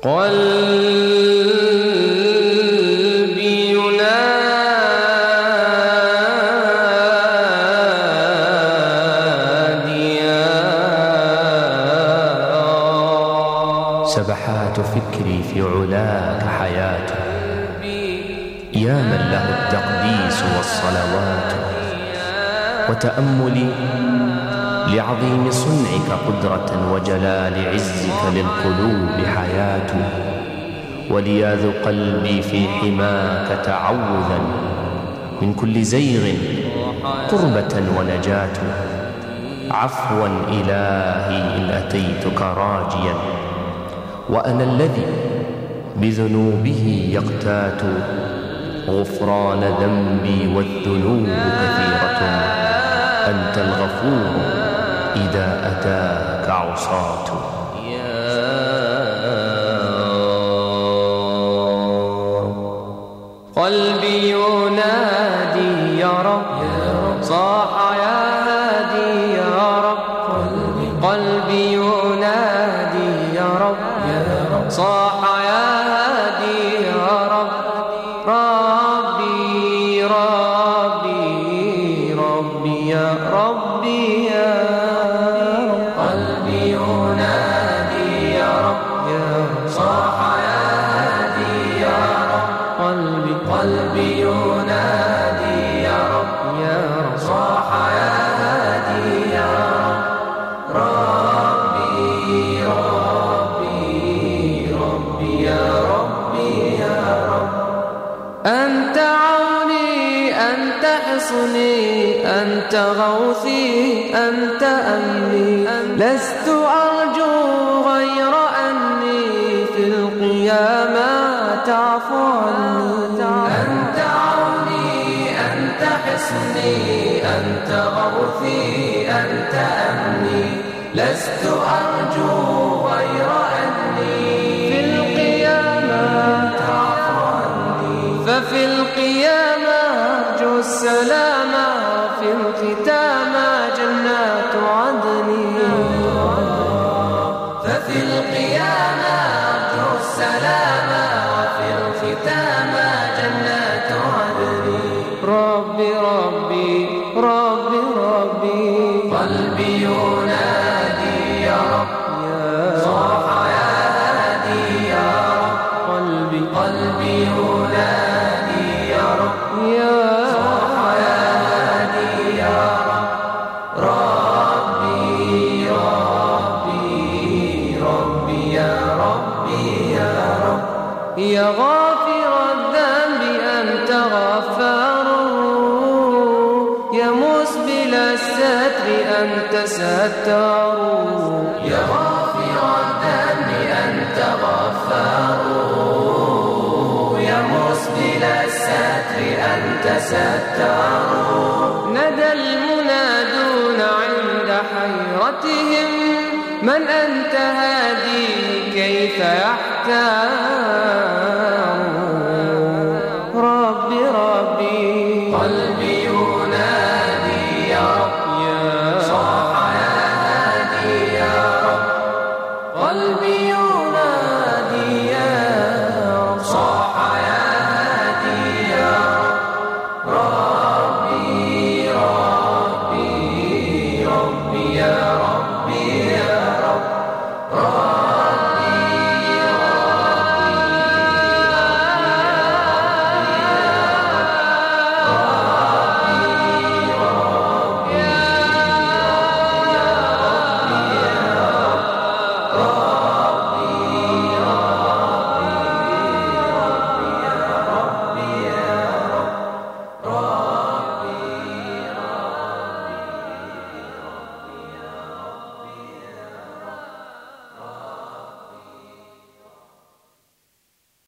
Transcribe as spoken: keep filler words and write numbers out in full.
قلبي ينادي يا سبحات فكري في علاك حياته، يا من له التقديس والصلوات، وتأملي لعظيم صنعك قدرة وجلال عزك للقلوب حياة، ولياذ قلبي في حماك تعوذا من كل زيغ قربة ونجاة. عفوا إلهي إن أتيتك راجيا، وأنا الذي بذنوبه يقتات، غفران ذنبي والذنوب كثيرة، أنت الغفور إذا أتاك عصاة. قلبي ينادي يا رب، صاح يا هادي يا رب. قلبي ينادي يا رب، صاح يا هادي يا رب. ربي ربي ربي يا ربي يا رب. قلبي ينادي يا رب، صاح يا هادي يا رب. قلبي قلبي ينادي يا رب، يا رب صاح يا هادي يا رب. ربي ربي ربي يا ربي يا رب. أنت عوني، أنت حصني، أنت غوثي، أنت أمني. لست أرجو غير أني في القيامة تعفو عني. أنت عوني، أنت حصني، أنت غوثي، أنت أمني. لست أرجو غير أني في القيامة تعفو عني. ففي القيامة أرجو السلام، في الختام جنات عدن. ففي القيامة أرجو السلام، وفي الختام جنات عدن. ربي ربي ربي ربي. قلبي ينادي يا رب، صاح يا هادي يا رب. قلبي قلبي ينادي يا رب، صاح يا هادي يا رب. ربي ربي ربي يا ربي يا رب. يا غافر الذنب أنت غفار، يا مسبل الستر أنت ستار. يا غافر الذنب أنت غفار، يا مسبل الستر أنت ستار. ندى المنادون عند حيرتهم، من أنت هادي كيف يحتاج.